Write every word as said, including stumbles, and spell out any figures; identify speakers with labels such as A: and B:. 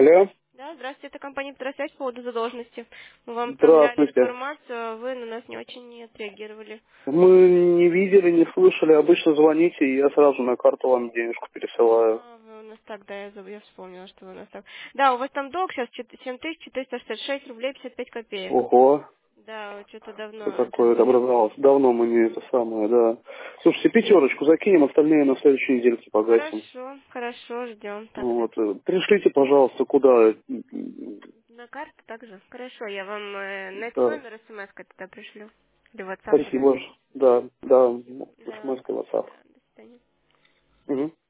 A: Алло.
B: Да, здравствуйте, это компания «Петросвязь» по поводу задолженности. Мы вам отправляли
A: Здравствуйте.
B: информацию, а вы на нас не очень не отреагировали.
A: Мы не видели, не слышали. Обычно звоните, и я сразу на карту вам денежку пересылаю.
B: А, вы у нас так, да, я, заб- я вспомнила, что вы у нас так. Да, у вас там долг сейчас семь тысяч четыреста шестьдесят шесть рублей пятьдесят пять копеек.
A: Ого,
B: Да, вот что-то
A: что
B: давно это
A: такое это
B: вы...
A: образовалось. Давно мы не это самое, да. Слушайте, пятерочку закинем, остальные на следующей недельке погасим.
B: Хорошо, хорошо, ждем. Так,
A: Ну вот.
B: так.
A: э, Пришлите, пожалуйста, куда.
B: На карту также? Хорошо, я вам э, на этот
A: Да.
B: номер смс-кой тогда пришлю. Или WhatsApp, или...
A: Спасибо. Да, да.
B: Да,
A: СМС-ка, WhatsApp.
B: да, до свидания.
A: Угу.